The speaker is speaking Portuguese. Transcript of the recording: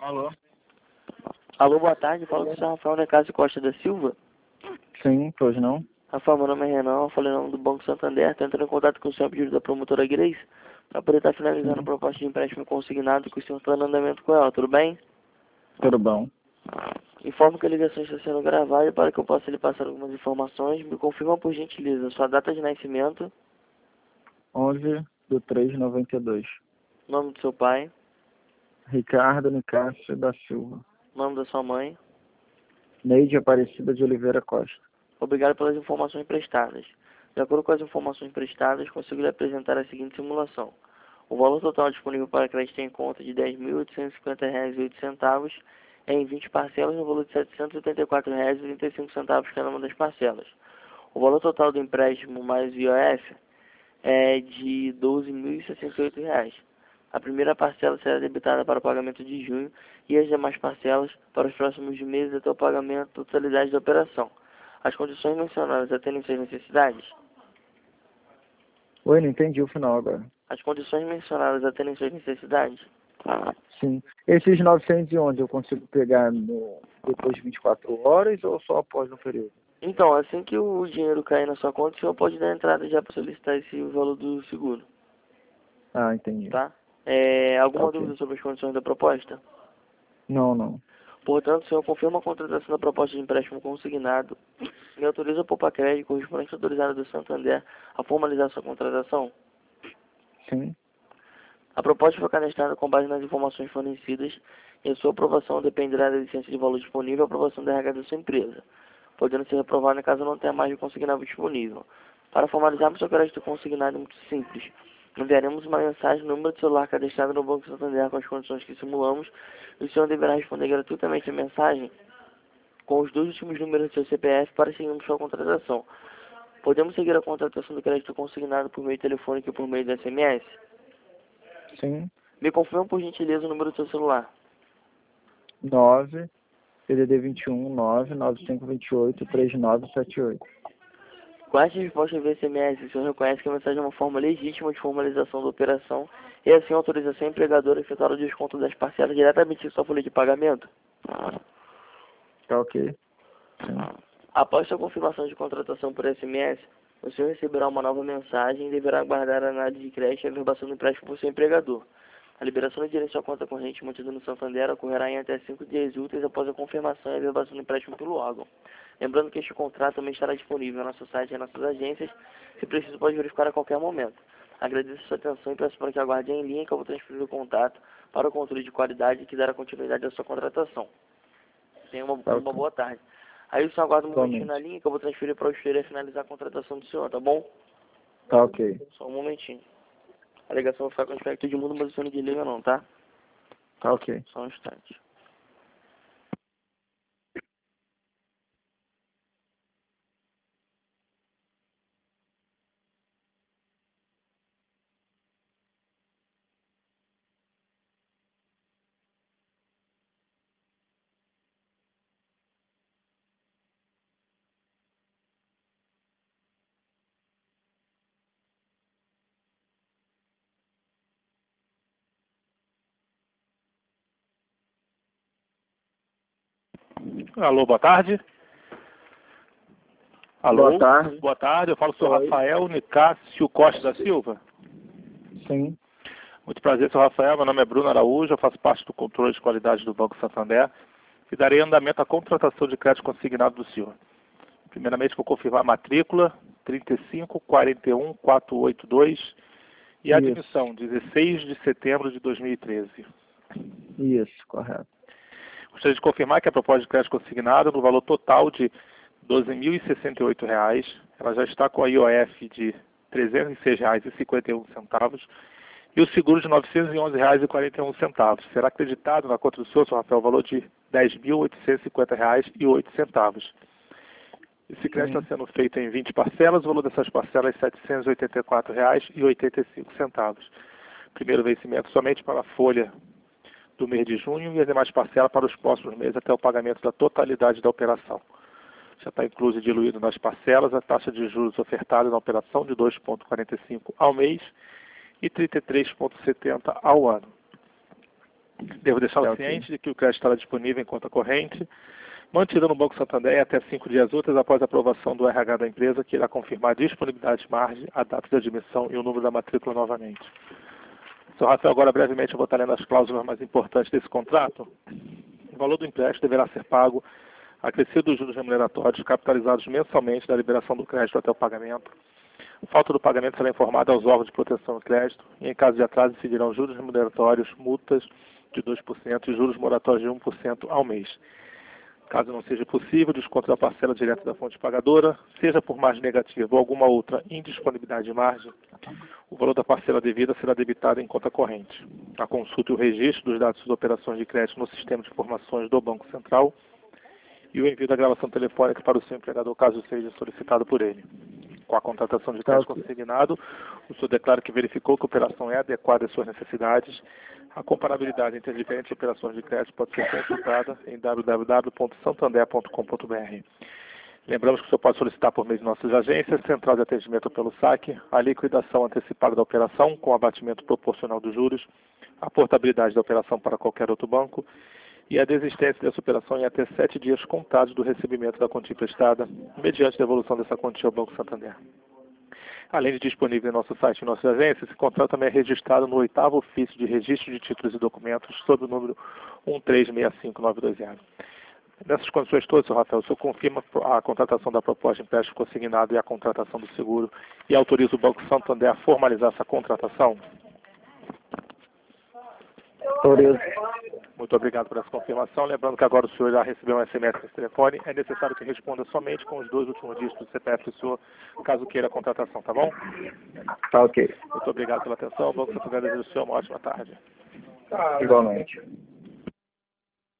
Alô? Alô, boa tarde. Fala com o senhor Rafael Necásio Costa da Silva. Sim, hoje não. Rafael, meu nome é Renan, eu falei em nome do Banco Santander. Estou entrando em contato com o senhor a pedido da promotora Grace para poder estar finalizando a proposta de empréstimo consignado que o senhor está em andamento com ela, tudo bem? Tudo bom. Informo que a ligação está sendo gravada e para que eu possa lhe passar algumas informações, me confirma por gentileza sua data de nascimento, 11/3/92. nome do seu pai, Ricardo Nicásio da Silva. nome da sua mãe. Neide Aparecida de Oliveira Costa. Obrigado pelas informações prestadas. De acordo com as informações prestadas, consigo lhe apresentar a seguinte simulação. O valor total disponível para crédito em conta de R$ 10.850,08 é em 20 parcelas no valor de R$ 784,35 cada uma das parcelas. O valor total do empréstimo mais o IOF é de R$ 12.068. A primeira parcela será debitada para o pagamento de junho e as demais parcelas para os próximos meses até o pagamento da totalidade da operação. As condições mencionadas atendem suas necessidades? Oi, não entendi o final agora. As condições mencionadas atendem suas necessidades? Sim. Esses 911 eu consigo pegar depois de 24 horas ou só após o período? Então, assim que o dinheiro cair na sua conta, o senhor pode dar entrada já para solicitar esse valor do seguro, Ah, entendi. tá? Alguma Ok. dúvida sobre as condições da proposta? Não. Portanto, o senhor confirma a contratação da proposta de empréstimo consignado e autoriza a Poupa-Crédito, correspondente autorizada do Santander, a formalizar sua contratação? Sim. A proposta foi cadastrada com base nas informações fornecidas e a sua aprovação dependerá da licença de valor disponível e aprovação da RH da sua empresa, podendo ser reprovada caso não tenha mais de consignável disponível. Para formalizarmos seu crédito consignado é muito simples. Enviaremos uma mensagem no número de celular cadastrado no Banco Santander com as condições que simulamos e o senhor deverá responder gratuitamente a mensagem com os 2 últimos números do seu CPF para seguirmos sua contratação. Podemos seguir a contratação do crédito consignado por meio telefônico e por meio do SMS? Sim. Me confirma por gentileza o número do seu celular. 9 PDD 21 99528 3978. Com essa resposta via SMS, o senhor reconhece que a mensagem é uma forma legítima de formalização da operação e assim autoriza a empregadora a efetuar o desconto das parcelas diretamente em sua folha de pagamento? Tá ok? Sim. Após sua confirmação de contratação por SMS, o senhor receberá uma nova mensagem e deverá aguardar a análise de crédito e a averbação do empréstimo por seu empregador. A liberação do dinheiro em sua conta corrente mantida no Santander ocorrerá em até 5 dias úteis após a confirmação e a averbação do empréstimo pelo órgão. Lembrando que este contrato também estará disponível no nosso site e em nossas agências. Se preciso, pode verificar a qualquer momento. Agradeço a sua atenção e peço para que aguarde em linha que eu vou transferir o contato para o controle de qualidade que dará continuidade à sua contratação. Tenha uma boa tarde. Aí o senhor aguarda um momentinho na linha que eu vou transferir para o Esteira e finalizar a contratação do senhor, tá bom? Tá ok. Só um momentinho. A ligação vai ficar com o espectro de mundo, mas o senhor não desliga não, tá? Tá ok. Só um instante. Alô, boa tarde. Alô, Boa tarde. boa tarde. Eu falo com o senhor Oi. Rafael Nicásio Costa da Silva. Sim. Muito prazer, senhor Rafael. Meu nome é Bruno Araújo, eu faço parte do controle de qualidade do Banco Santander e darei andamento à contratação de crédito consignado do senhor. Primeiramente, vou confirmar a matrícula 3541482 e a Isso. admissão 16 de setembro de 2013. Isso, correto. Gostaria de confirmar que a proposta de crédito consignado no valor total de R$ 12.068, ela já está com a IOF de R$ 306,51 e o seguro de R$ 911,41. Será acreditado na conta do senhor Rafael, o valor de R$ 10.850,08. Esse crédito está sendo feito em 20 parcelas, o valor dessas parcelas é R$ 784,85. Primeiro vencimento somente para a folha do mês de junho e as demais parcelas para os próximos meses até o pagamento da totalidade da operação. Já está incluso e diluído nas parcelas a taxa de juros ofertada na operação de 2,45 ao mês e 33,70 ao ano. Devo deixá-lo Ok. ciente de que o crédito estará disponível em conta corrente, mantida no Banco Santander em até 5 dias úteis após a aprovação do RH da empresa, que irá confirmar a disponibilidade de margem, a data de admissão e o número da matrícula novamente. Sr. Rafael, agora brevemente eu vou estar lendo as cláusulas mais importantes desse contrato. O valor do empréstimo deverá ser pago acrescido dos juros remuneratórios capitalizados mensalmente da liberação do crédito até o pagamento. Falta do pagamento será informada aos órgãos de proteção do crédito e, em caso de atraso, incidirão juros remuneratórios, multas de 2% e juros moratórios de 1% ao mês. Caso não seja possível, desconto da parcela direta da fonte pagadora, seja por margem negativa ou alguma outra indisponibilidade de margem, o valor da parcela devida será debitado em conta corrente. A consulta e o registro dos dados das operações de crédito no sistema de informações do Banco Central e o envio da gravação telefônica para o seu empregador, caso seja solicitado por ele. Com a contratação de crédito consignado, o senhor declara que verificou que a operação é adequada às suas necessidades. A comparabilidade entre as diferentes operações de crédito pode ser consultada em www.santander.com.br. Lembramos que o senhor pode solicitar por meio de nossas agências, central de atendimento pelo saque, a liquidação antecipada da operação com abatimento proporcional dos juros, a portabilidade da operação para qualquer outro banco e a desistência dessa operação em até 7 dias contados do recebimento da quantia emprestada, mediante devolução dessa quantia ao Banco Santander. Além de disponível em nosso site e em nossas agências, esse contrato também é registrado no 8º ofício de registro de títulos e documentos, sob o número 1365920. Nessas condições todas, Sr. Rafael, o senhor confirma a contratação da proposta de empréstimo consignado e a contratação do seguro e autoriza o Banco Santander a formalizar essa contratação? Autorizo. Muito obrigado por essa confirmação. Lembrando que agora o senhor já recebeu um SMS nesse telefone. É necessário que responda somente com os 2 últimos dígitos do CPF do senhor, caso queira a contratação, tá bom? Tá ok. Muito obrigado pela atenção. O Banco Santander deseja ao senhor uma ótima tarde. Igualmente.